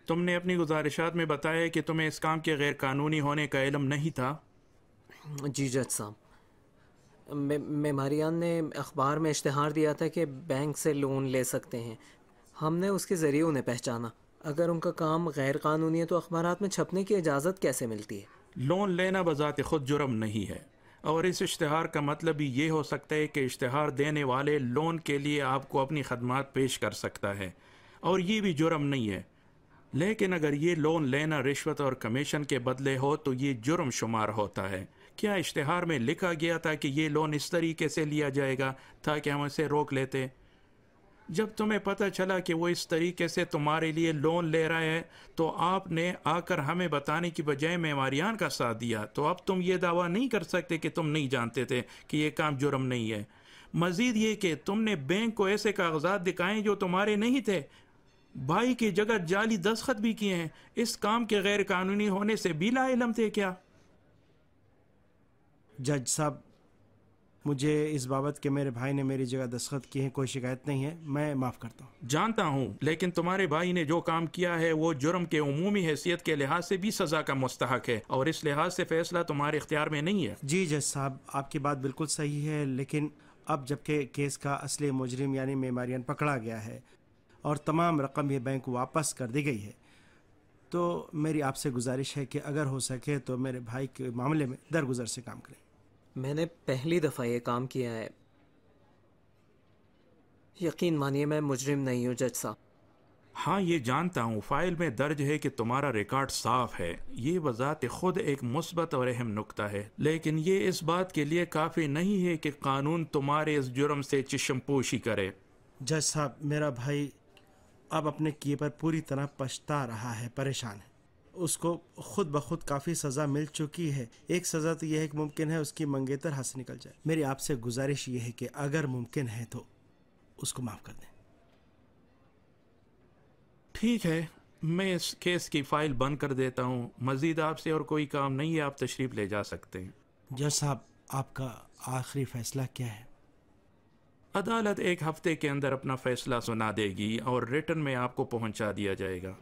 तुमने अपनी गुजारिशात में बताया कि तुम्हें इस काम के गैर कानूनी होने का इल्म नहीं था। जी जज साहब, मेमारियान ने अखबार में इश्तिहार दिया था कि बैंक से लोन ले सकते हैं। हमने उसके ज़रिए उन्हें पहचाना। अगर उनका काम गैर कानूनी है तो अखबारात में छपने की इजाज़त कैसे मिलती है? लोन लेना बजाते खुद जुर्म नहीं है, और इस इश्तिहार का मतलब भी ये हो सकता है कि इश्तिहार देने वाले लोन के लिए आपको अपनी खदमात पेश कर सकता है, और ये भी जुर्म नहीं है। लेकिन अगर ये लोन लेना रिश्वत और कमीशन के बदले हो तो ये जुर्म शुमार होता है। क्या इश्तिहार में लिखा गया था कि ये लोन इस तरीके से लिया जाएगा ताकि हम इसे रोक लेते? जब तुम्हें पता चला कि वो इस तरीके से तुम्हारे लिए लोन ले रहा है तो आपने आकर हमें बताने की बजाय मेमारियान का साथ दिया। तो अब तुम ये दावा नहीं कर सकते कि तुम नहीं जानते थे कि ये काम जुर्म नहीं है। मजीद ये कि तुमने बैंक को ऐसे कागजात दिखाए जो तुम्हारे नहीं थे, भाई की जगह जाली दस्तखत भी किए हैं। इस काम के गैर कानूनी होने से भी लाइलम थे क्या? जज साहब, मुझे इस बाबत के मेरे भाई ने मेरी जगह दस्तखत किए हैं कोई शिकायत नहीं है, मैं माफ़ करता हूँ। जानता हूँ, लेकिन तुम्हारे भाई ने जो काम किया है वो जुर्म के उमूमी हैसियत के लिहाज से भी सज़ा का मुस्तहक है, और इस लिहाज से फैसला तुम्हारे इख्तियार में नहीं है। जी जज साहब, आपकी बात बिल्कुल सही है, लेकिन अब जबकि केस का असली मुजरिम यानी मेमारियन पकड़ा गया है और तमाम रकम ये बैंक को वापस कर दी गई है, तो मेरी आपसे गुजारिश है कि अगर हो सके तो मेरे भाई के मामले में दरगुजर से काम करें। मैंने पहली दफ़ा ये काम किया है। यकीन मानिए मैं मुजरिम नहीं हूँ जज साहब। हाँ, ये जानता हूँ, फाइल में दर्ज है कि तुम्हारा रिकॉर्ड साफ है। ये वज़ात खुद एक मुस्बत और अहम नुक्ता है, लेकिन ये इस बात के लिए काफ़ी नहीं है कि कानून तुम्हारे इस जुर्म से चश्मपोशी करे। जज साहब, मेरा भाई अब अपने किए पर पूरी तरह पछता रहा है, परेशान है। उसको खुद ब खुद काफ़ी सज़ा मिल चुकी है। एक सज़ा तो यह है कि मुमकिन है उसकी मंगेतर हाथ से निकल जाए। मेरी आपसे गुजारिश ये है कि अगर मुमकिन है तो उसको माफ़ कर दें। ठीक है, मैं इस केस की फाइल बंद कर देता हूँ। मजीद आपसे और कोई काम नहीं है, आप तशरीफ़ ले जा सकते हैं। जज साहब, आपका आखिरी फैसला क्या है? अदालत एक हफ्ते के अंदर अपना फैसला सुना देगी और रिटर्न में आपको पहुंचा दिया जाएगा।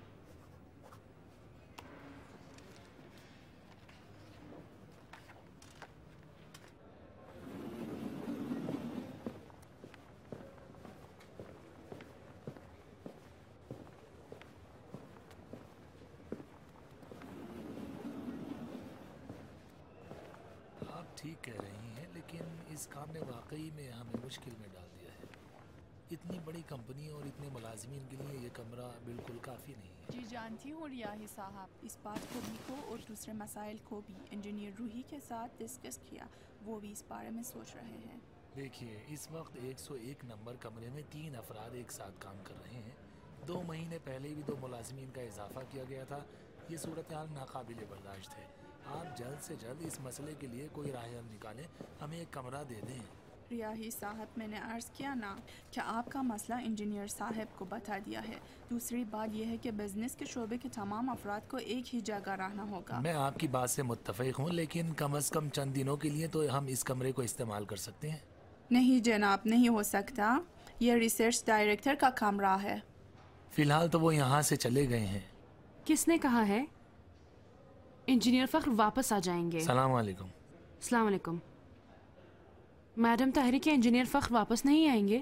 आप ठीक कह रही हैं, लेकिन इस काम ने वाकई में हमें मुश्किल में डाल दिया है। इतनी बड़ी कंपनी और इतने मुलाजिमीन के लिए ये कमरा बिल्कुल काफ़ी नहीं है। जी जानती हूँ रियाही साहब, इस बात को भी को और दूसरे मसाइल को भी इंजीनियर रूही के साथ डिस्कस किया। वो भी इस बारे में सोच रहे हैं। देखिए, इस वक्त 101 नंबर कमरे में 3 अफराद एक साथ काम कर रहे हैं। 2 महीने पहले भी 2 मुलाजिमीन का इजाफा किया गया था। ये सूरत हाल नाकाबिले बर्दाश्त है। आप जल्द से जल्द इस मसले के लिए कोई राह हल निकालें, हमें एक कमरा दे दें। रियाही साहब, मैंने अर्ज़ किया ना कि आपका मसला इंजीनियर साहब को बता दिया है। दूसरी बात यह है कि बिजनेस के शोबे के तमाम अफराद को एक ही जगह रहना होगा। मैं आपकी बात से मुत्तफ़िक़ हूँ, लेकिन कम अज़ कम चंद दिनों के लिए तो हम इस कमरे को इस्तेमाल कर सकते हैं। नहीं जनाब, नहीं हो सकता। यह रिसर्च डायरेक्टर का कमरा है। फ़िलहाल तो वो यहाँ से चले गए हैं। किसने कहा है? इंजीनियर फ़ख्र वापस आ जाएंगे। सलाम वालेकुम। अस्सलाम वालेकुम। मैडम ताहिरी, के इंजीनियर फ़ख्र वापस नहीं आएंगे?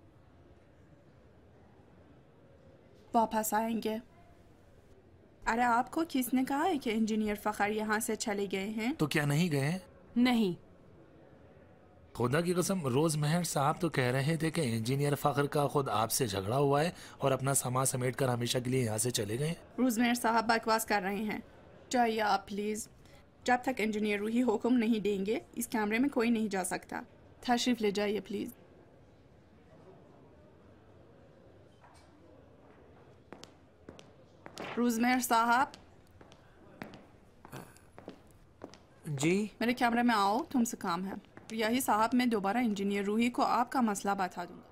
वापस आएंगे। अरे आपको किसने कहा है कि इंजीनियर फ़ख्र यहाँ से चले गए हैं? तो क्या नहीं गए? नहीं। खुदा की कसम, रोज़ महर साहब तो कह रहे थे कि इंजीनियर फ़ख्र का खुद आपसे झगड़ा हुआ है और अपना सामान समेट कर हमेशा के लिए यहाँ से चले गए। रोज़मेर साहब बकवास कर रहे हैं। जाइए आप प्लीज़। जब तक इंजीनियर रूही हुक्म नहीं देंगे इस कमरे में कोई नहीं जा सकता। तशरीफ़ ले जाइए प्लीज़। रोज़मेर साहब, जी मेरे कमरे में आओ, तुमसे काम है। यही साहब, मैं दोबारा इंजीनियर रूही को आपका मसला बता दूंगा।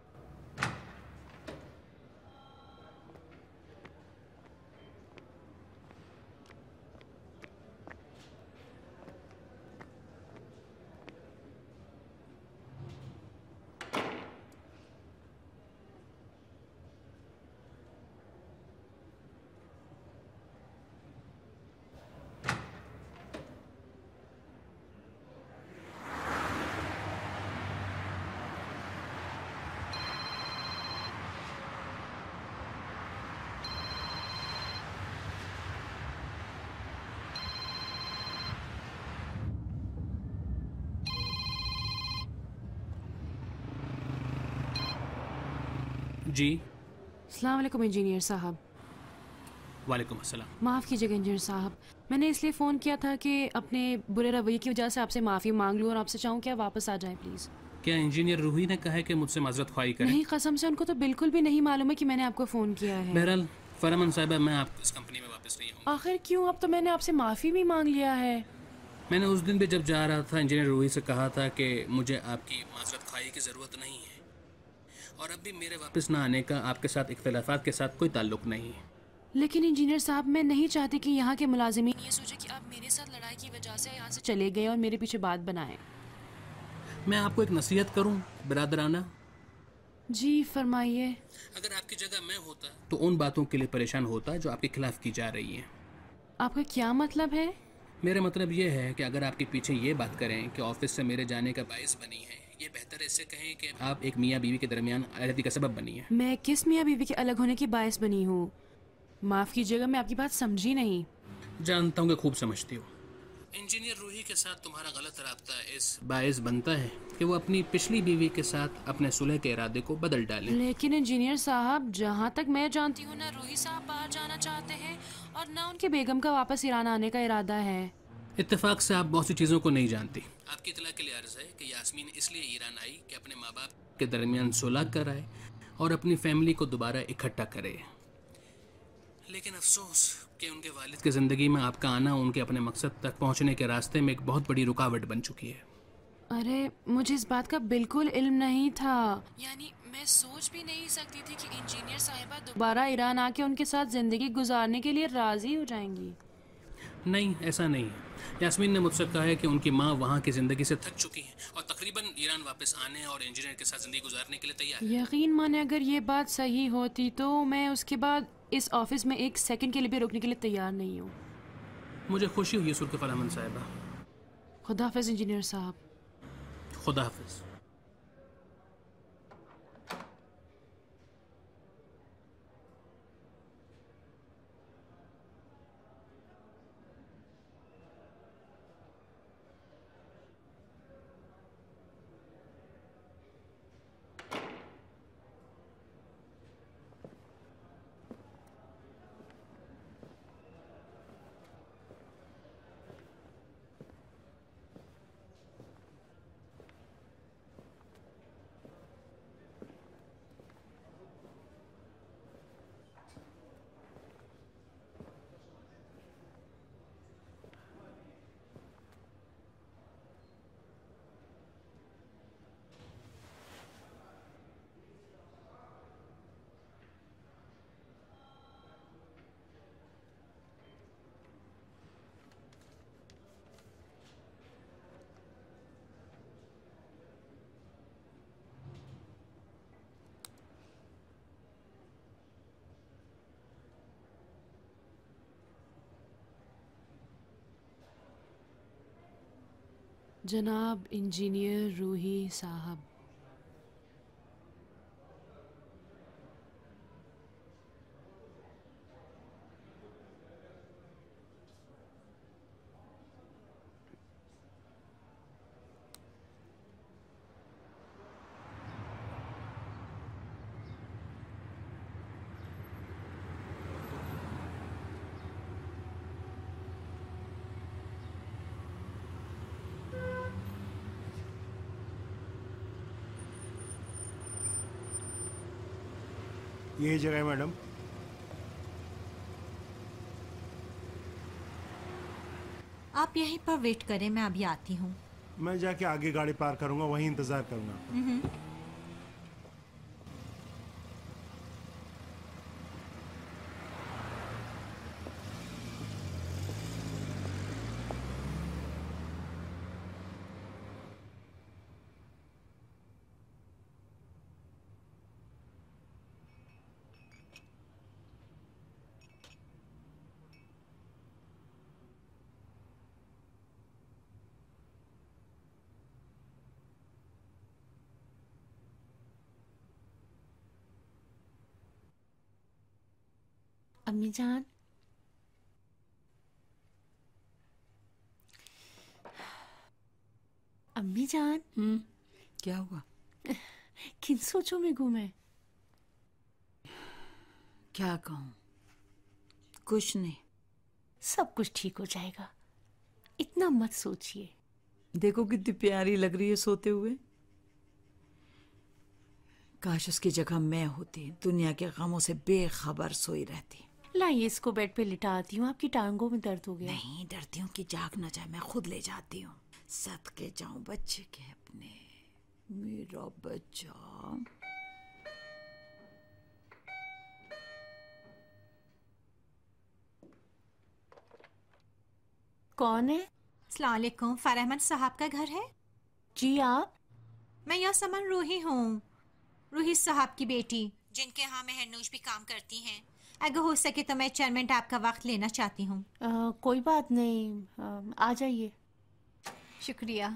जी। अस्सलाम वालेकुम इंजीनियर साहब। वालेकुम अस्सलाम। माफ़ कीजिएगा इंजीनियर साहब, मैंने इसलिए फ़ोन किया था कि अपने बुरे रवैये की वजह से आपसे माफ़ी मांग लूँ और आपसे चाहूँ कि आप वापस आ जाएं प्लीज़। क्या इंजीनियर रूही ने कहा है कि मुझसे माजरत ख्वाही करें? नहीं, कसम से उनको तो बिल्कुल भी नहीं मालूम है कि मैंने आपको फ़ोन किया है। बहरहाल फरमान साहिबा, मैं आपको इस कंपनी में वापस नहीं आऊँगा। आखिर क्यों? अब तो मैंने आपसे माफ़ी भी मांग लिया है। मैंने उस दिन भी जब जा रहा था इंजीनियर रूही से कहा था कि मुझे आपकी माजरत ख्वाही की ज़रूरत नहीं है, और अब भी मेरे वापस ना आने का आपके साथ इख्तिलाफात के साथ कोई ताल्लुक नहीं है। लेकिन इंजीनियर साहब, मैं नहीं चाहती कि यहाँ के मुलाजिमीन ये सोचे कि आप मेरे साथ लड़ाई की वजह से यहाँ से चले गए और मेरे पीछे बात बनाएं। मैं आपको एक नसीहत करूं बिरादराना? जी फरमाइए। अगर आपकी जगह मैं होता तो उन बातों के लिए परेशान होता जो आपके खिलाफ की जा रही हैं। आपका क्या मतलब है? मेरा मतलब ये है कि अगर आपके पीछे ये बात करें कि ऑफिस से मेरे जाने का बाइस बनी है, ये बेहतर इससे कहें कि आप एक मियाँ बीवी के दरमियान अलहदी का सबब बनी है। मैं किस मियाँ बीवी के अलग होने की बायस बनी हूँ? माफ़ कीजिएगा, मैं आपकी बात समझी नहीं। जानता हूँ कि खूब समझती हो। इंजीनियर रूही के साथ तुम्हारा गलत राब्ता इस बायस बनता है कि वो अपनी पिछली बीवी के साथ अपने सुलह के इरादे को बदल डाले। लेकिन इंजीनियर साहब, जहाँ तक मैं जानती हूँ ना रूही साहब बाहर जाना चाहते हैं और ना उनके बेगम का वापस ईरान आने का इरादा है। इत्तेफाक से आप बहुत सी चीज़ों को नहीं जानती। आपकी इतला के लिए अर्ज है कि यास्मीन इसलिए ईरान आई कि अपने माँ बाप के दरमियान सुलह कराए और अपनी फैमिली को दोबारा इकट्ठा करे। लेकिन अफसोस कि उनके वालिद की ज़िंदगी में आपका आना उनके अपने मकसद तक पहुंचने के रास्ते में एक बहुत बड़ी रुकावट बन चुकी है। अरे, मुझे इस बात का बिल्कुल इल्म नहीं था। यानी मैं सोच भी नहीं सकती थी कि इंजीनियर साहिबा दोबारा ईरान आके उनके साथ ज़िंदगी गुजारने के लिए राज़ी हो जाएंगी। नहीं, ऐसा नहीं है। यास्मीन ने मुझसे कहा है कि उनकी माँ वहाँ की ज़िंदगी से थक चुकी हैं और तकरीबन ईरान वापस आने और इंजीनियर के साथ ज़िंदगी गुजारने के लिए तैयार है। यकीन माने, अगर ये बात सही होती तो मैं उसके बाद इस ऑफिस में एक सेकंड के लिए भी रुकने के लिए तैयार नहीं हूँ। मुझे खुशी हुई सुर्ख फरमान साहिबा। खुदा हाफिज़ इंजीनियर साहब। खुदा हाफिज़। जनाब इंजीनियर रूही साहब। यही जगह है मैडम। आप यहीं पर वेट करें, मैं अभी आती हूँ। मैं जाके आगे गाड़ी पार करूंगा, वहीं इंतजार करूंगा। अम्मी जान, अम्मी जान। क्या हुआ? किन सोचों में गुम है? क्या कहूँ, कुछ नहीं। सब कुछ ठीक हो जाएगा, इतना मत सोचिए। देखो कितनी प्यारी लग रही है सोते हुए। काश उसकी जगह मैं होती, दुनिया के गमों से बेखबर सोई रहती। लाइए इसको बेड पे लिटाती हूँ, आपकी टांगों में दर्द हो गया। नहीं, डरती हूँ कि जाग ना जाए, मैं खुद ले जाती हूँ। सदके जाऊं बच्चे के अपने, मेरा बच्चा। कौन है? अस्सलाम वालेकुम, फरहमन साहब का घर है? जी आप? मैं यहाँ समन रूही हूँ, रूही साहब की बेटी, जिनके यहाँ मेहरनूश भी काम करती हैं। अगर हो सके तो मैं चंद मिनट आपका वक्त लेना चाहती हूँ। कोई बात नहीं, आ जाइए। शुक्रिया।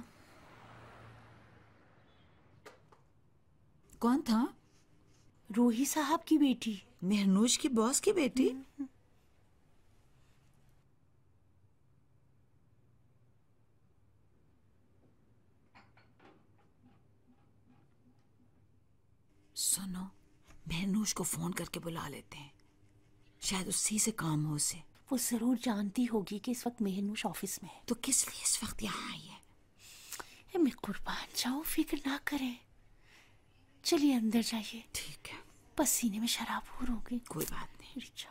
कौन था? रूही साहब की बेटी। मेहरनूश की बॉस की बेटी? सुनो, मेहरनूश को फोन करके बुला लेते हैं, शायद उसी से काम हो उसे। वो जरूर जानती होगी कि इस वक्त मेहरनूश ऑफिस में है। तो किस लिए इस वक्त यहाँ आई है? मैं कुर्बान जाऊं, फिक्र ना करें। चलिए अंदर जाइए। ठीक है। पसीने में शराब हो गई। कोई बात नहीं। रिचा।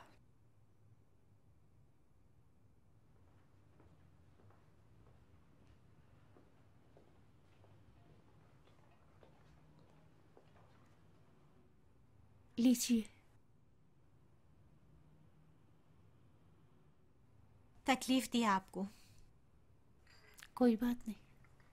लीजिए। तकलीफ दी आपको? कोई बात नहीं।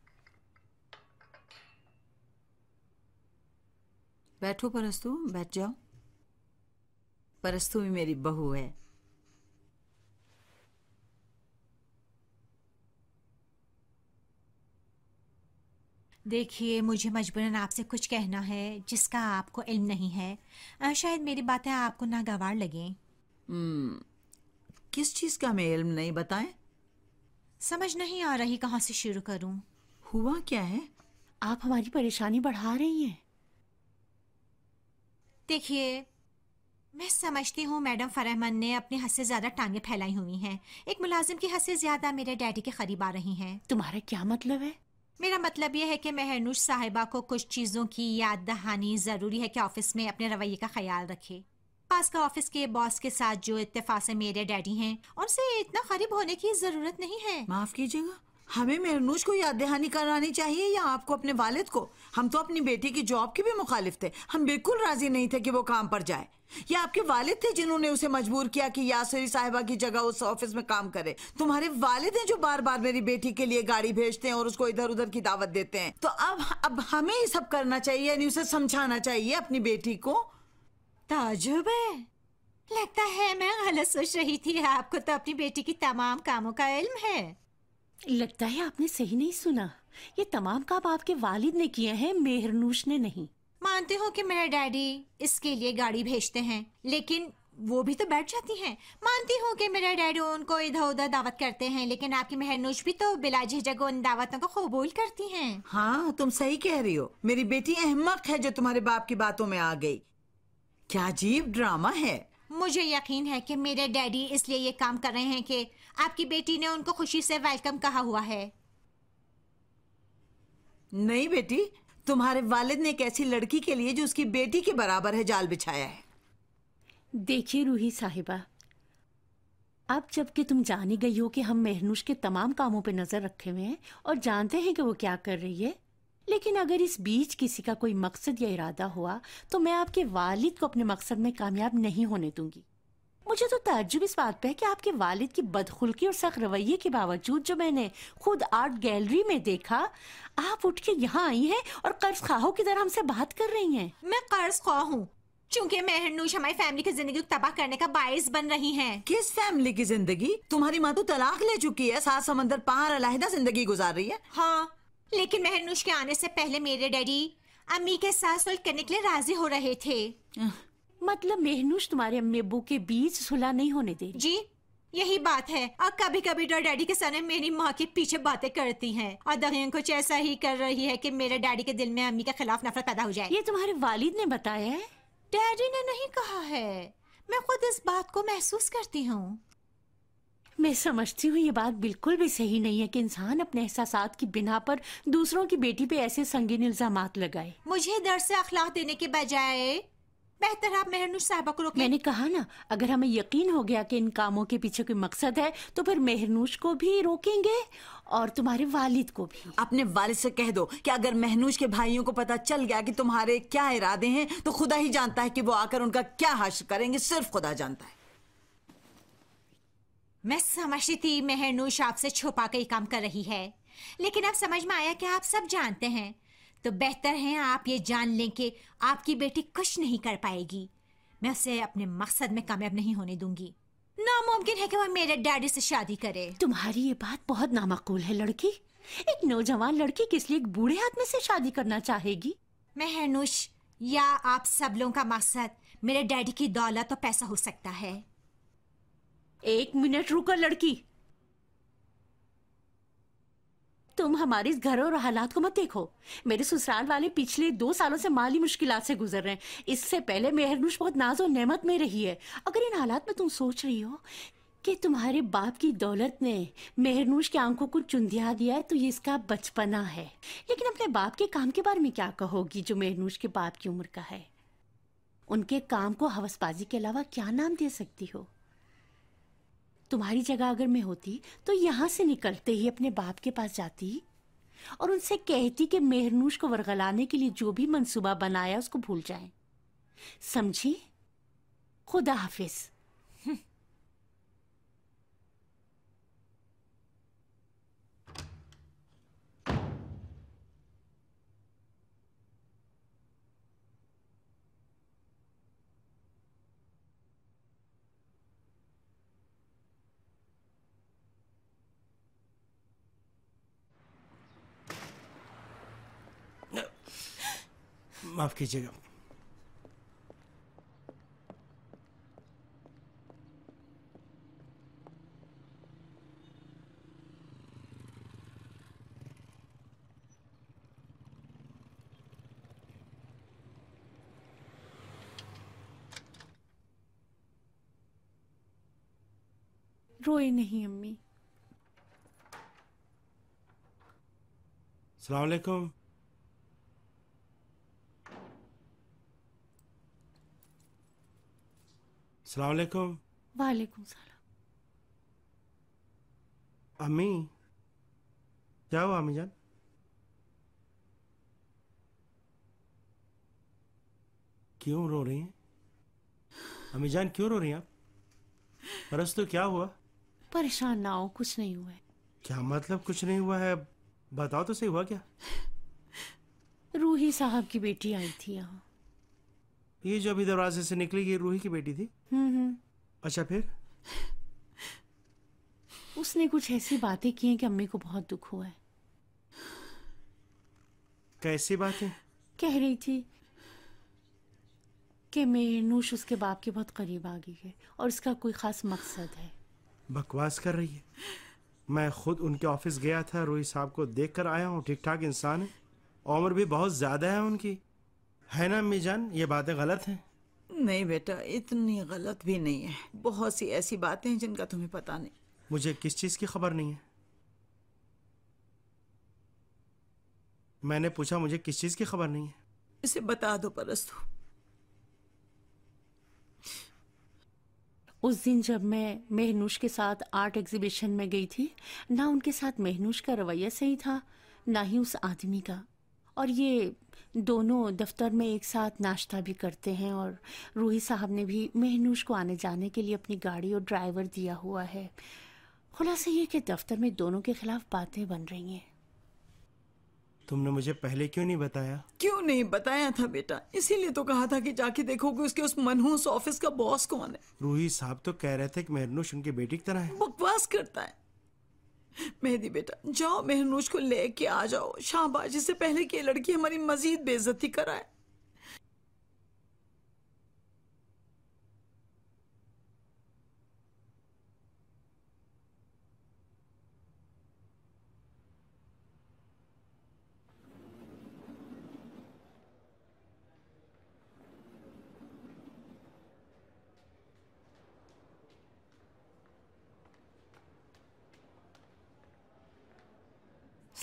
बैठो परस्तु, बैठ जाओ। परस्तु भी मेरी बहू है। देखिए, मुझे मजबूरन आपसे कुछ कहना है जिसका आपको इल्म नहीं है। शायद मेरी बातें आपको नागवार लगें। किस चीज का मैं इल्म नहीं, बताएं? समझ नहीं आ रही कहाँ से शुरू करूं। हुआ क्या है? आप हमारी परेशानी बढ़ा रही हैं। देखिए, मैं समझती हूँ मैडम फरहमन ने अपनी हद से ज्यादा टांगे फैलाई हुई हैं। एक मुलाजिम की हद से ज्यादा मेरे डैडी के करीब आ रही हैं। तुम्हारा क्या मतलब है? मेरा मतलब यह है कि मेहरनूश साहिबा को कुछ चीज़ों की याद दहानी ज़रूरी है कि ऑफिस में अपने रवैये का ख्याल रखे। पास का ऑफिस के बॉस के साथ जो इत्तेफाक से मेरे डैडी हैं, उनसे इतना करीब होने की ज़रूरत नहीं है। माफ कीजिएगा, हमें मेहरनूश को याद दहानी करानी चाहिए या आपको अपने वालिद को? हम तो अपनी बेटी की जॉब के भी मुखालिफ थे। हम बिल्कुल राजी नहीं थे कि वो काम पर जाए। या आपके वालिद थे जिन्होंने उसे मजबूर किया कि यासरी साहिबा की जगह उस ऑफिस में काम करे? तुम्हारे वालिद हैं जो बार बार मेरी बेटी के लिए गाड़ी भेजते हैं और उसको इधर उधर की दावत देते हैं। तो अब हमें ये सब करना चाहिए, यानी उसे समझाना चाहिए अपनी बेटी को। ताजुब है, लगता है मैं गलत सोच रही थी। आपको तो अपनी बेटी की तमाम कामों का इल्म है। लगता है आपने सही नहीं सुना। ये तमाम काम आपके वालिद ने किए हैं, मेहरनूश ने नहीं। मानती हूँ कि मेरे डैडी इसके लिए गाड़ी भेजते हैं, लेकिन वो भी तो बैठ जाती हैं। मानती हूँ कि मेरे डैडी उनको इधर उधर दावत करते हैं, लेकिन आपकी मेहरनूश भी तो बिला झिझक उन दावतों को कबूल करती हैं। हाँ, तुम सही कह रही हो। मेरी बेटी अहमक है जो तुम्हारे बाप की बातों में आ गई। क्या अजीब ड्रामा है। मुझे यकीन है कि मेरे डैडी इसलिए ये काम कर रहे हैं कि आपकी बेटी ने उनको खुशी से वेलकम कहा हुआ है। नहीं बेटी, तुम्हारे वालिद ने एक ऐसी लड़की के लिए जो उसकी बेटी के बराबर है जाल बिछाया है। देखिए रूही साहिबा, अब जबकि तुम जानी गई हो कि हम मेहरनूश के तमाम कामों पे नजर रखे हुए हैं और जानते हैं कि वो क्या कर रही है, लेकिन अगर इस बीच किसी का कोई मकसद या इरादा हुआ तो मैं आपके वालिद को अपने मकसद में कामयाब नहीं होने दूंगी। मुझे तो ताज्जुब इस बात पे है कि आपके वालिद की बदखुल्की और सख्त रवैये के बावजूद जो मैंने खुद आर्ट गैलरी में देखा, आप उठ के यहाँ आई हैं और कर्ज खाहों की तरह हमसे बात कर रही हैं। मैं कर्ज खा हूँ क्योंकि मेहरनूश हमारी फैमिली की जिंदगी को तबाह करने का बाइस बन रही हैं। किस फैमिली की जिंदगी? तुम्हारी माँ तो तलाक ले चुकी है, 7 समंदर पार अलहदा जिंदगी गुजार रही है। हाँ, लेकिन मेहरनूश के आने से पहले मेरे डैडी अम्मी के साथ सुलह करने के लिए राजी हो रहे थे। मतलब मेहरनूश तुम्हारे अम्मी अब्बू के बीच सुलह नहीं होने दे रही? जी, यही बात है। और कभी कभी तो डैडी के सामने मेरी माँ के पीछे बातें करती हैं और दहीन कुछ ऐसा ही कर रही है कि मेरे डैडी के दिल में अम्मी के खिलाफ नफरत पैदा हो जाए। ये तुम्हारे वालिद ने बताया है? डैडी ने नहीं कहा है, मैं खुद इस बात को महसूस करती हूँ। मैं समझती हूँ ये बात बिल्कुल भी सही नहीं है कि इंसान अपने एहसासात की बिना पर दूसरों की बेटी पे ऐसे संगीन इल्जामात लगाए। मुझे डर से अखलाक देने के बजाय बेहतर आप मेहरनुश साहिबा को रोकें। मैंने कहा ना, अगर हमें यकीन हो गया कि इन कामों के पीछे कोई मकसद है तो फिर मेहरनुश को भी रोकेंगे और तुम्हारे वालिद को भी। अपने वालिद से कह दो कि अगर मेहनूश के भाइयों को पता चल गया कि तुम्हारे क्या इरादे हैं तो खुदा ही जानता है कि वो आकर उनका क्या हश्र करेंगे, सिर्फ खुदा जानता है। मैं समझती थी मेहरनुश आपसे छुपा के ही काम कर रही है, लेकिन अब समझ में आया कि आप सब जानते हैं। तो बेहतर है आप ये जान लें कि आपकी बेटी कुछ नहीं कर पाएगी। मैं उसे अपने मकसद में कामयाब नहीं होने दूंगी। नामुमकिन है कि वह मेरे डैडी से शादी करे। तुम्हारी ये बात बहुत नामाकूल है लड़की। एक नौजवान लड़की किस लिए एक बूढ़े आदमी से शादी करना चाहेगी? मेहरनुश या आप सब लोगों का मकसद मेरे डैडी की दौलत और पैसा हो सकता है। एक मिनट रुको लड़की, तुम हमारे इस घर और हालात को मत देखो। मेरे ससुराल वाले पिछले 2 सालों से माली मुश्किलात से गुजर रहे हैं। इससे पहले मेहरनुश बहुत नाज और नेमत में रही है। अगर इन हालात में तुम सोच रही हो कि तुम्हारे बाप की दौलत ने मेहरनुश की आंखों को चुंधिया दिया है तो ये इसका बचपना है। लेकिन अपने बाप के काम के बारे में क्या कहोगी जो मेहरनुश के बाप की उम्र का है? उनके काम को हवसबाजी के अलावा क्या नाम दे सकती हो? तुम्हारी जगह अगर मैं होती तो यहाँ से निकलते ही अपने बाप के पास जाती और उनसे कहती कि मेहरनुश को वरगलाने के लिए जो भी मंसूबा बनाया उसको भूल जाएं। समझी? खुदा हाफिज। माफ कीजिएगा। रोए नहीं अम्मी। अस्सलाम वालेकुम। अस्सलाम वालेकुम। वालेकुम सलाम। अम्मी, क्या हुआ अम्मी जान? क्यों रो रही हैं? अम्मी जान क्यों रो रही हैं आप? परस्तु क्या हुआ? परेशान ना हो, कुछ नहीं हुआ है। क्या मतलब कुछ नहीं हुआ है? बताओ तो सही, हुआ क्या? रूही साहब की बेटी आई थी यहाँ। ये जो अभी दरवाजे से निकली ये रूही की बेटी थी? अच्छा, फिर? उसने कुछ ऐसी बातें की हैं कि अम्मी को बहुत दुख हुआ है। कैसी बातें? कह रही थी कि मेहरनुश उसके बाप के बहुत करीब आ गई है और उसका कोई खास मकसद है। बकवास कर रही है। मैं खुद उनके ऑफिस गया था, रूही साहब को देख कर आया हूँ। ठीक ठाक इंसान है, उम्र भी बहुत ज्यादा है उनकी, है ना अम्मी जान? ये बातें गलत हैं? नहीं बेटा, इतनी गलत भी नहीं है। बहुत सी ऐसी बातें हैं जिनका तुम्हें पता नहीं। मुझे किस चीज की खबर नहीं है? मैंने पूछा मुझे किस चीज की खबर नहीं है? इसे बता दो परस्तु। उस दिन जब मैं मेहनुश के साथ आर्ट एग्जीबिशन में गई थी, ना उनके साथ मेहनुश का रवैया सही था ना ही उस आदमी का। और ये दोनों दफ्तर में एक साथ नाश्ता भी करते हैं और रूही साहब ने भी मेहनुश को आने जाने के लिए अपनी गाड़ी और ड्राइवर दिया हुआ है। खुलासा ये कि दफ्तर में दोनों के खिलाफ बातें बन रही हैं। तुमने मुझे पहले क्यों नहीं बताया? क्यों नहीं बताया था बेटा? इसीलिए तो कहा था कि जाके देखोगे उसके उस मनहूस ऑफिस का बॉस कौन है। रूही साहब तो कह रहे थे कि मेहरनुश उनकी बेटी की तरह है। बकवास करता है। मेहदी बेटा, जाओ मेहरनुश को लेके आ जाओ। शाहबाज, इससे पहले कि ये लड़की हमारी मजीद बेइज्जती कराए।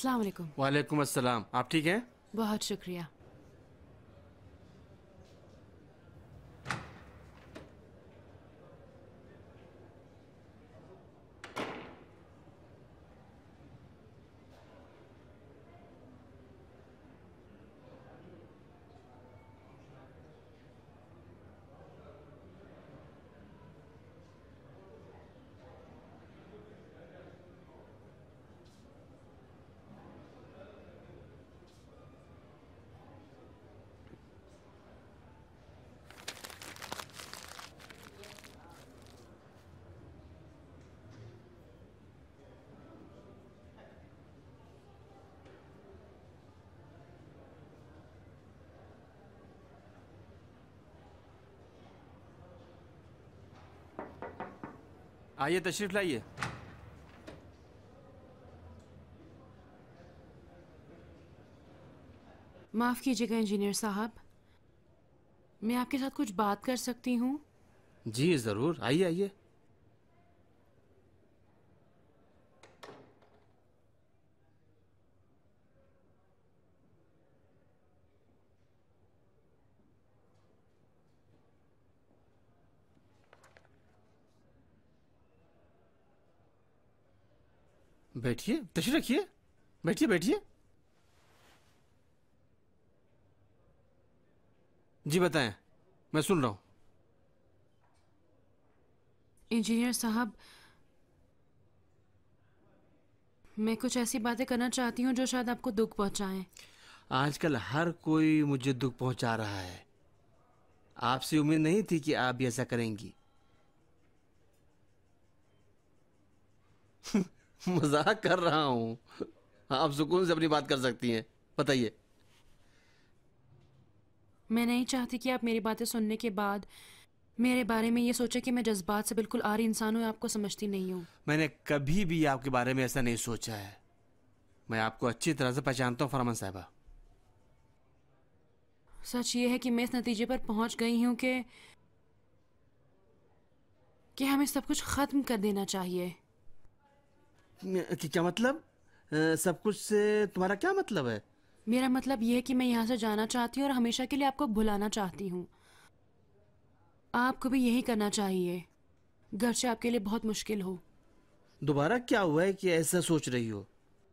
अस्सलाम वालेकुम। वालेकुम अस्सलाम। आप ठीक हैं? बहुत शुक्रिया। आइए, तशरीफ लाइए। माफ़ कीजिएगा इंजीनियर साहब, मैं आपके साथ कुछ बात कर सकती हूँ? जी ज़रूर, आइए आइए। बैठिए, तशरीफ रखिए, बैठिए बैठिए। जी बताएं, मैं सुन रहा हूं। इंजीनियर साहब, मैं कुछ ऐसी बातें करना चाहती हूँ जो शायद आपको दुख पहुंचाएं। आजकल हर कोई मुझे दुख पहुंचा रहा है। आपसे उम्मीद नहीं थी कि आप भी ऐसा करेंगी। मजाक कर रहा हूं। आप सुकून से अपनी बात कर सकती हैं, बताइए। मैं नहीं चाहती कि आप मेरी बातें सुनने के बाद मेरे बारे में ये सोचे कि मैं जज्बात से बिल्कुल आरी इंसान हूँ, आपको समझती नहीं हूँ। मैंने कभी भी आपके बारे में ऐसा नहीं सोचा है। मैं आपको अच्छी तरह से पहचानता हूँ फरमान साहिबा। सच ये है कि मैं इस नतीजे पर पहुंच गई हूँ कि हमें सब कुछ खत्म कर देना चाहिए। कि क्या मतलब? सब कुछ से तुम्हारा क्या मतलब है? मेरा मतलब यह है कि मैं यहाँ से जाना चाहती हूँ और हमेशा के लिए आपको भुलाना चाहती हूँ। आपको भी यही करना चाहिए, गर्चे आपके लिए बहुत मुश्किल हो। दोबारा क्या हुआ है कि ऐसा सोच रही हो?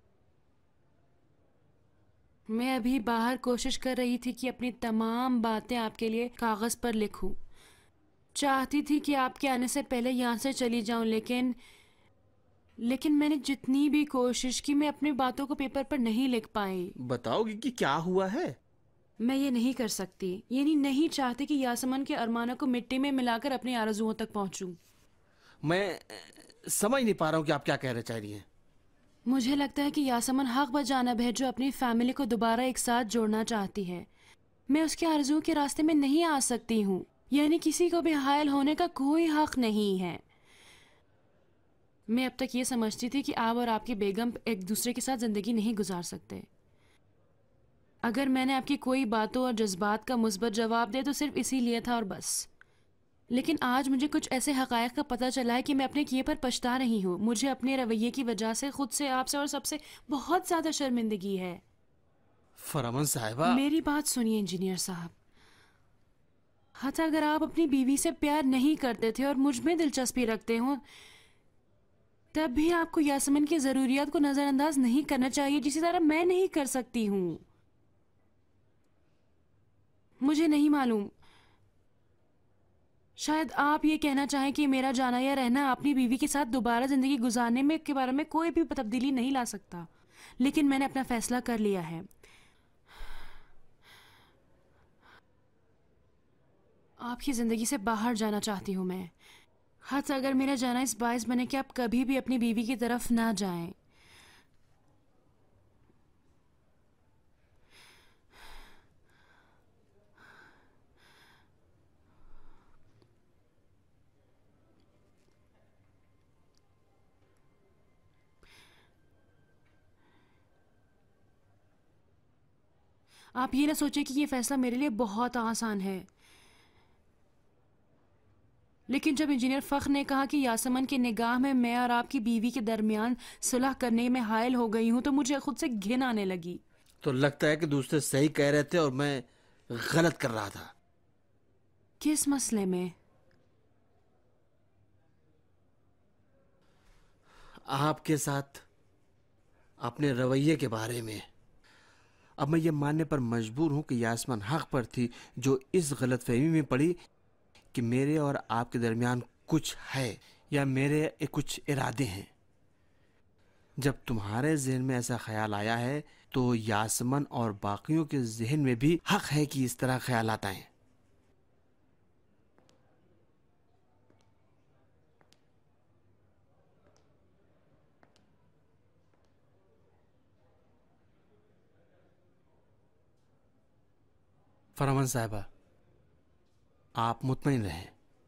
मैं अभी बाहर कोशिश कर रही थी कि अपनी तमाम बातें आपके लिए कागज पर लिखूं। चाहती थी कि आपके आने से पहले यहाँ से चली जाऊं, लेकिन मैंने जितनी भी कोशिश की, मैं अपनी बातों को पेपर पर नहीं लिख पाई। बताओगी कि क्या हुआ है? मैं ये नहीं कर सकती, यानी नहीं चाहती कि यासमन के अरमानों को मिट्टी में मिलाकर अपनी आरज़ुओं तक पहुंचूं। मैं समझ नहीं पा रहा हूँ कि आप क्या कहना चाह रही हैं। मुझे लगता है कि यासमन हक बजानब है जो अपनी फैमिली को दोबारा एक साथ जोड़ना चाहती है। मैं उसके आरज़ुओं के रास्ते में नहीं आ सकती हूँ, यानी किसी को भी हायल होने का कोई हक नहीं है। मैं अब तक ये समझती थी कि आप और आपकी बेगम एक दूसरे के साथ ज़िंदगी नहीं गुजार सकते। अगर मैंने आपकी कोई बातों और जज्बात का मुस्बत जवाब दिया तो सिर्फ इसीलिए था और बस। लेकिन आज मुझे कुछ ऐसे हक़ायक़ का पता चला है कि मैं अपने किए पर पछता रही हूँ। मुझे अपने रवैये की वजह से खुद से, आपसे और सबसे बहुत ज़्यादा शर्मिंदगी है। फरमान साहिबा, मेरी बात सुनिए इंजीनियर साहब। हता अगर आप अपनी बीवी से प्यार नहीं करते थे और मुझ में दिलचस्पी रखते हो, तब भी आपको यासमिन की ज़रूरियात को नज़रअंदाज नहीं करना चाहिए, जिसी तरह मैं नहीं कर सकती हूँ। मुझे नहीं मालूम, शायद आप ये कहना चाहें कि मेरा जाना या रहना अपनी बीवी के साथ दोबारा ज़िंदगी गुजारने में के बारे में कोई भी तब्दीली नहीं ला सकता, लेकिन मैंने अपना फैसला कर लिया है। आपकी ज़िंदगी से बाहर जाना चाहती हूँ मैं। हद अगर मेरा जाना इस बाइस बने कि आप कभी भी अपनी बीवी की तरफ ना जाएं। आप ये ना सोचें कि ये फैसला मेरे लिए बहुत आसान है, लेकिन जब इंजीनियर फ़ख्र ने कहा कि यासमन की निगाह में मैं और आपकी बीवी के दरमियान सुलह करने में हायल हो गई हूँ तो मुझे खुद से घिन आने लगी। तो लगता है कि दूसरे सही कह रहे थे और मैं गलत कर रहा था। किस मसले में? आपके साथ अपने रवैये के बारे में। अब मैं ये मानने पर मजबूर हूं कि यासमान हक पर थी जो इस गलतफहमी में पड़ी कि मेरे और आपके दरमियान कुछ है या मेरे कुछ इरादे हैं। जब तुम्हारे जहन में ऐसा ख्याल आया है तो यासमन और बाकियों के जहन में भी हक है कि इस तरह ख्यालात आए। फरमान साहिबा, आप मुतमईन रहें।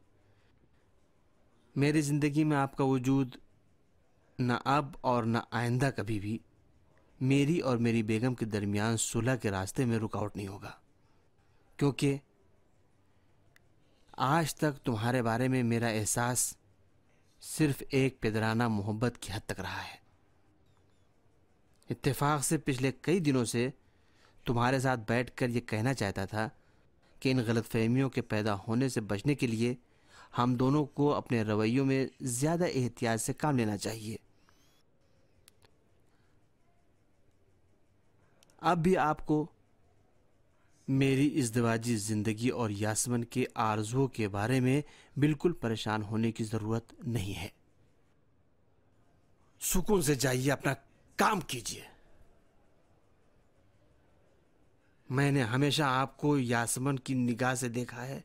मेरी जिंदगी में आपका वजूद न अब और न आइंदा कभी भी मेरी और मेरी बेगम के दरमियान सुलह के रास्ते में रुकावट नहीं होगा, क्योंकि आज तक तुम्हारे बारे में मेरा एहसास सिर्फ एक पिदराना मोहब्बत की हद तक रहा है। इत्तेफाक से पिछले कई दिनों से तुम्हारे साथ बैठकर ये कहना चाहता था कि इन गलतफहमियों के पैदा होने से बचने के लिए हम दोनों को अपने रवैयों में ज्यादा एहतियात से काम लेना चाहिए। अब भी आपको मेरी इज़्दिवाजी जिंदगी और यासमन के आरज़ुओं के बारे में बिल्कुल परेशान होने की जरूरत नहीं है। सुकून से जाइए, अपना काम कीजिए। मैंने हमेशा आपको यासमन की निगाह से देखा है।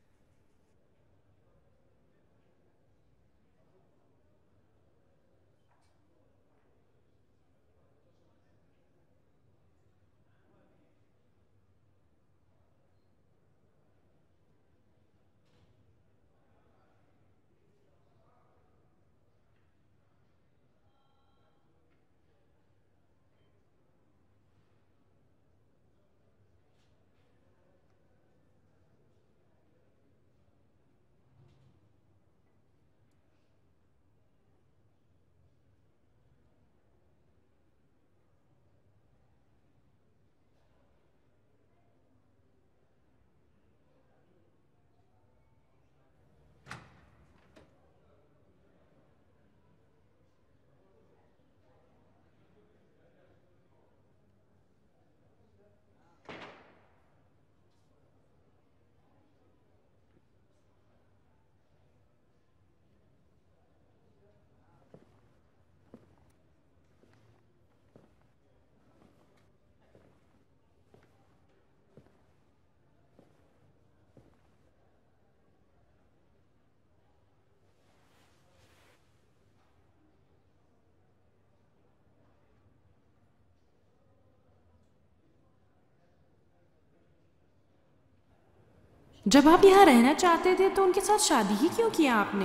जब आप यहाँ रहना चाहते थे तो उनके साथ शादी ही क्यों किया आपने?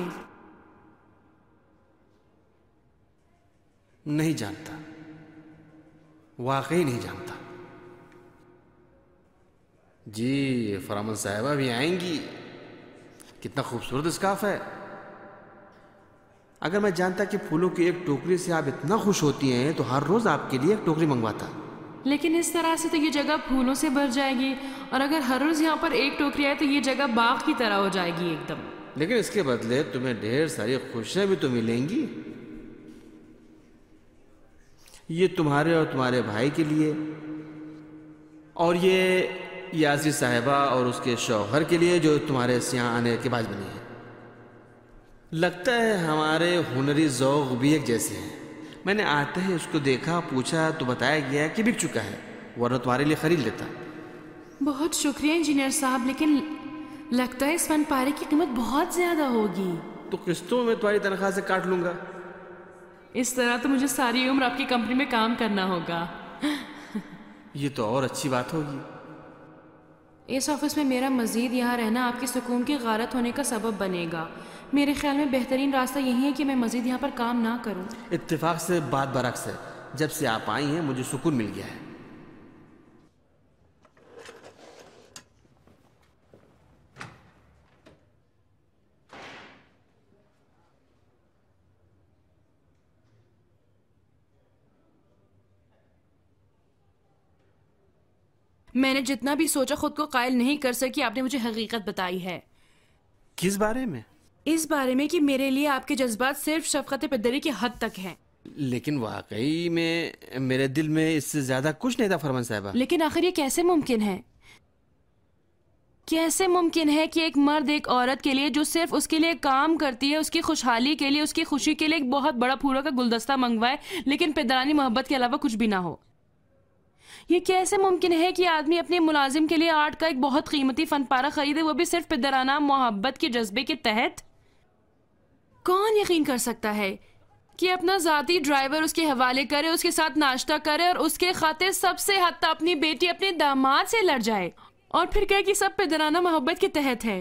नहीं जानता, वाकई नहीं जानता। जी, फरामन साहिबा भी आएंगी। कितना खूबसूरत स्काफ है। अगर मैं जानता कि फूलों की एक टोकरी से आप इतना खुश होती हैं तो हर रोज आपके लिए एक टोकरी मंगवाता। लेकिन इस तरह से तो ये जगह फूलों से भर जाएगी, और अगर हर रोज यहाँ पर एक टोकरी आए तो ये जगह बाग की तरह हो जाएगी एकदम। लेकिन इसके बदले तुम्हें ढेर सारी खुशियां भी तो मिलेंगी। ये तुम्हारे और तुम्हारे भाई के लिए, और ये यासी साहिबा और उसके शौहर के लिए जो तुम्हारे यहाँ आने के बाद बनी है। लगता है हमारे हुनरी ज़ौक़ भी एक जैसे हैं। मैंने आते ही उसको देखा, पूछा तो बताया गया कि बिक चुका है, वरना तुम्हारे लिए खरीद लेता। बहुत शुक्रिया इंजीनियर साहब, लेकिन लगता है इस फन पारे की कीमत बहुत ज्यादा होगी। तो किस्तों में तुम्हारी तनख्वाह से काट लूंगा। इस तरह तो मुझे सारी उम्र आपकी कंपनी में काम करना होगा। ये तो और अच्छी बात होगी। इस ऑफिस में मेरा मजीद यहाँ रहना आपके सुकून की गारत होने का सबब बनेगा। मेरे ख्याल में बेहतरीन रास्ता यही है कि मैं मजीद यहाँ पर काम ना करूँ। इत्तेफाक से बात बरक्स है। जब से आप आई हैं मुझे सुकून मिल गया है। मैंने जितना भी सोचा खुद को कायल नहीं कर सकी, आपने मुझे हकीकत बताई है। किस बारे में? इस बारे में कि मेरे लिए आपके जज्बात सिर्फ शफकत पिदरी की हद तक हैं। लेकिन वाकई में मेरे दिल में इससे ज्यादा कुछ नहीं था फरमान साहिबा। लेकिन आखिर ये कैसे मुमकिन है? कैसे मुमकिन है कि एक मर्द एक औरत के लिए जो सिर्फ उसके लिए काम करती है, उसकी खुशहाली के लिए, उसकी खुशी के लिए एक बहुत बड़ा फूलों का गुलदस्ता मंगवाए, लेकिन पिदरानी मोहब्बत के अलावा कुछ भी ना हो? ये कैसे मुमकिन है कि आदमी अपने मुलाजिम के लिए आर्ट का एक बहुत कीमती फनपारा खरीदे, वो भी सिर्फ पिदराना मोहब्बत के जज्बे के तहत? कौन यकीन कर सकता है कि अपना जाती ड्राइवर उसके हवाले करे, उसके साथ नाश्ता करे और उसके खातिर सबसे हत्ता अपनी बेटी अपने दामाद से लड़ जाए और फिर कहे कि सब पिदराना मोहब्बत के तहत है?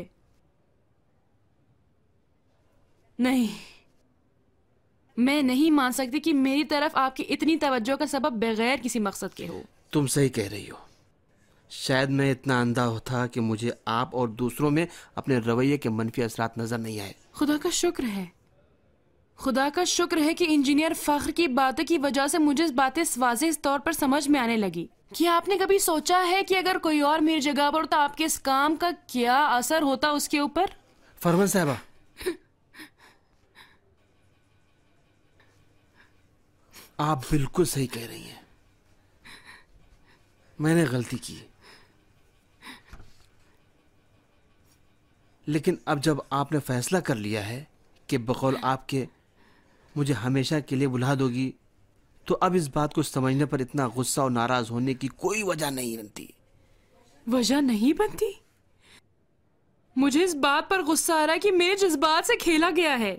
नहीं, मैं नहीं मान सकती कि मेरी तरफ आपकी इतनी तवज्जो का सबब बगैर किसी मकसद के हो। तुम सही कह रही हो। शायद मैं इतना अंधा होता कि मुझे आप और दूसरों में अपने रवैये के मनफी असरात नजर नहीं आए। खुदा का शुक्र है, खुदा का शुक्र है कि इंजीनियर फख्र की बातों की वजह से मुझे इस बातें वाज़ेह तौर पर समझ में आने लगी। क्या आपने कभी सोचा है कि अगर कोई और मेरी जगह पर होता, आपके इस काम का क्या असर होता उसके ऊपर? फरमान साहिबा, आप बिल्कुल सही कह रही हैं। मैंने गलती की, लेकिन अब जब आपने फैसला कर लिया है कि बकौल आपके मुझे हमेशा के लिए बुला दोगी, तो अब इस बात को समझने पर इतना गुस्सा और नाराज होने की कोई वजह नहीं बनती। वजह नहीं बनती? मुझे इस बात पर गुस्सा आ रहा है कि मेरे जज्बात से खेला गया है।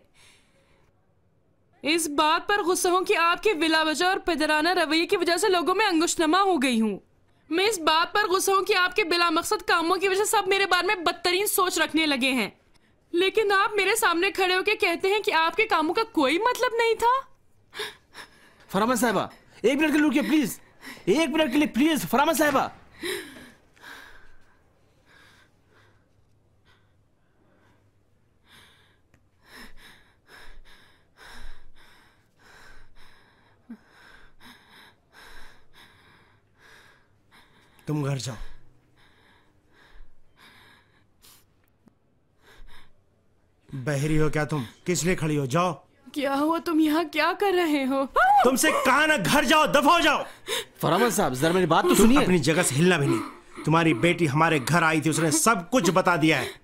इस बात पर गुस्सा हूं कि आपके बिलावजह और पिदराना रवैये की वजह से लोगों में अंगुशनमा हो गई हूं। मैं इस बात पर गुस्सा हूं कि आपके बिला मकसद कामों की वजह से सब मेरे बारे में बदतरीन सोच रखने लगे हैं। लेकिन आप मेरे सामने खड़े होकर कहते हैं कि आपके कामों का कोई मतलब नहीं था। फरामा साहिबा, एक मिनट के लिए रुकिए प्लीज, एक मिनट के लिए प्लीज। फरामा साहिबा, तुम घर जाओ। बहरी हो क्या तुम? किस लिए खड़ी हो? जाओ। क्या हुआ? तुम यहाँ क्या कर रहे हो? तुमसे कहा ना, घर जाओ, दफा हो जाओ। फरामा साहब, जरा मेरी बात तो सुनिए। अपनी जगह से हिलना भी नहीं। तुम्हारी बेटी हमारे घर आई थी, उसने सब कुछ बता दिया है।